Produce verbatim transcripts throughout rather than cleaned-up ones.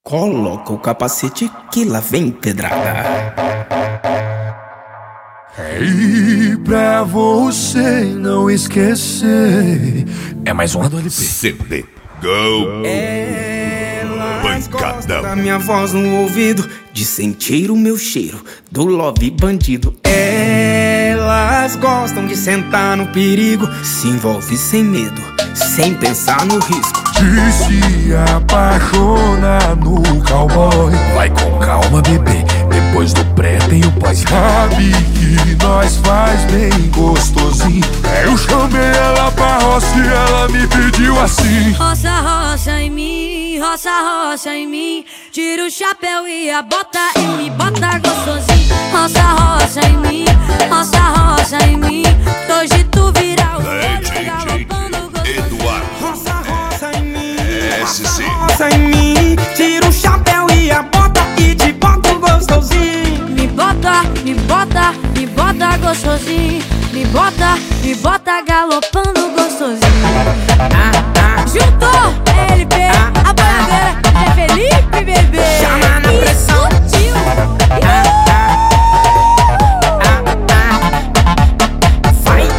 Coloca o capacete que lá vem pedrada. E pra você não esquecer, é mais um do L P. C D Go. Elas gostam da minha voz no ouvido, de sentir o meu cheiro do love bandido. Elas gostam de sentar no perigo, se envolve sem medo, sem pensar no risco. De se apaixonar no cowboy. Vai com calma, bebê, depois do pré tem o pós. Sabe que nós faz bem gostosinho. Eu chamei ela pra roça e ela me pediu assim: roça, roça em mim, roça, roça em mim. Tira o chapéu e a bota e me bota gostosinho. Roça, roça em mim, roça, roça em mim. Hoje tu vira o olho galopando gostosinho. Eduardo Roça, roça em mim, S C. roça em mim. Tira o chapéu e a bota e te bota gostosinho. Me bota, me bota, me bota gostosinho. Me bota, me bota galopando gostosinho. Ah, ah, Juntou L P, Ah, a bandeira é Felipe, bebê. Chama na E pressão. sutil. ah, ah, ah. Vai.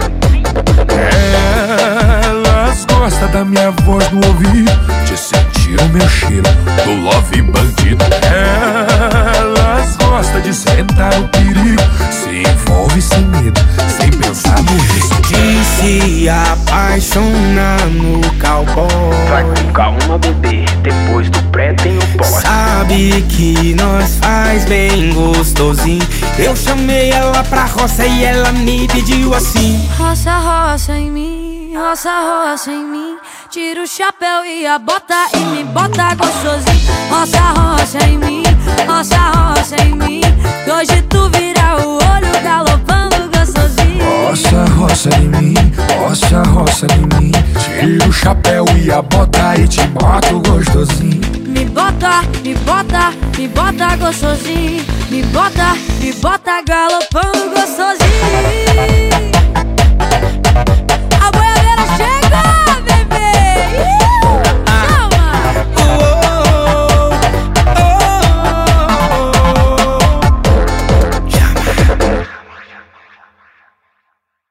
elas gostam da minha voz no ouvido, de sentir o meu cheiro do love bandido. Elas gostam de sentar no perigo, se envolve sem medo, sem pensar no risco. De se apaixonar no cowboy. Vai com calma, bebê, depois do pré tem o pós. Sabe que nós faz bem gostosinho. Eu chamei ela pra roça e ela me pediu assim: Roça, roça em mim, roça, roça em mim. Tira o chapéu e a bota e me bota gostosinho. Roça, roça em mim, roça, roça em mim. Hoje tu vira o olho galopando gostosinho. Roça, roça em mim, roça, roça em mim. Tira o chapéu e a bota e te boto gostosinho. Me bota, me bota, me bota gostosinho. Me bota, me bota galopando gostosinho.